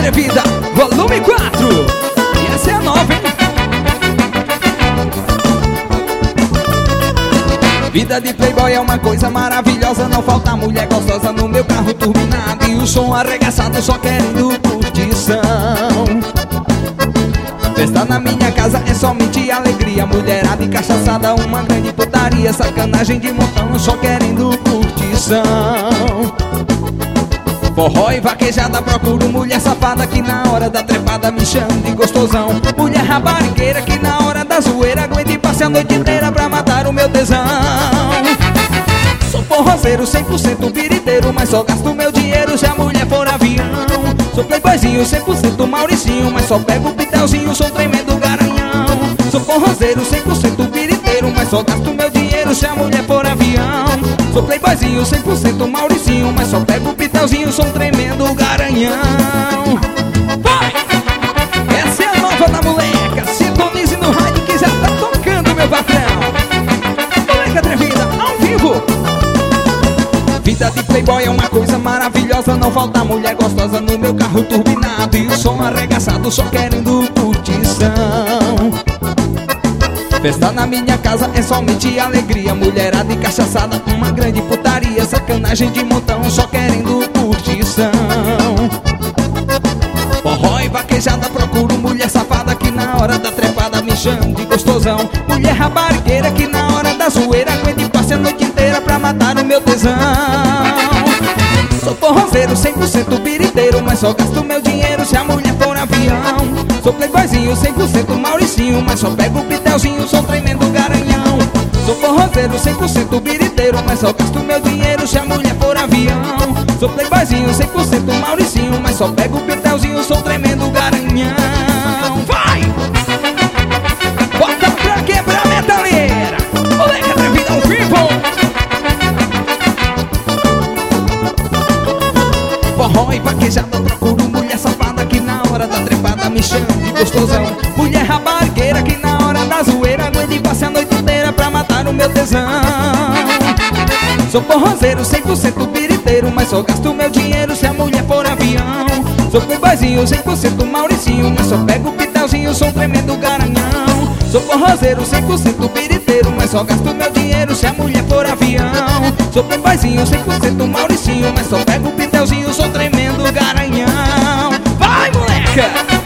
Atrevida, volume 4. E essa é a nova, hein? Vida de playboy é uma coisa maravilhosa. Não falta mulher gostosa no meu carro turbinado e o som arregaçado só querendo curtição. Festa na minha casa é somente alegria. Mulherada e cachaçada, uma grande putaria. Sacanagem de montão, só querendo curtição. Forró e vaquejada, procuro mulher safada que na hora da trepada me chama de gostosão. Mulher rabarigueira que na hora da zoeira aguenta e passe a noite inteira pra matar o meu tesão. Sou forrozeiro 100% biriteiro, mas só gasto meu dinheiro se a mulher for avião. Sou playboyzinho 100% Mauricinho, mas só pego o pitelzinho, sou tremendo garanhão. Sou forrozeiro 100% biriteiro, mas só gasto meu dinheiro se a mulher for avião. Sou playboyzinho 100% Mauricinho, mas só pego o pitelzinho, sou tremendo garanhão. Vai! Essa é a nova da moleca, sintonize no rádio que já tá tocando, meu patrão. Moleca atrevida, ao vivo. Vida de playboy é uma coisa maravilhosa. Não falta mulher gostosa no meu carro turbinado e o som arregaçado só querendo curtição. Festa na minha casa é somente alegria. Mulherada e cachaçada, uma grande putaria. Sacanagem de montão, só querendo curtição. Forró e vaquejada, procuro mulher safada que na hora da trepada me chama de gostosão. Mulher rabarigueira que na hora da zoeira aguenta e passe a noite inteira pra matar o meu tesão. Sou forrozeiro 100% biriteiro, mas só gasto meu dinheiro se a mulher for avião. Sou playboyzinho 100% Mauricinho, mas só pego o pitelzinho, sou tremendo garanhão. Sou forrozeiro 100% biriteiro, mas só gasto meu dinheiro se a mulher for avião. Sou playboyzinho 100% Mauricinho, mas só pego o pitelzinho, sou tremendo garanhão. Vai! Bota pra quebrar metaleira, moleque atrevida ao vivo. Forró e vaquejada, procuro mulher safada que na hora da trepada me chama de gostosão. Mulher rabarigueira que na hora da zoeira aguenta e passe a noite inteira pra matar o meu tesão. Sou forrozeiro 100% biriteiro, mas só gasto meu dinheiro se a mulher for avião. Sou playboyzinho 100% Mauricinho, mas só pego o pitelzinho, sou tremendo garanhão. Sou forrozeiro 100% biriteiro, mas só gasto meu dinheiro se a mulher for avião. Sou playboyzinho 100% Mauricinho, mas só pego o pitelzinho, sou tremendo garanhão. Vai, moleca!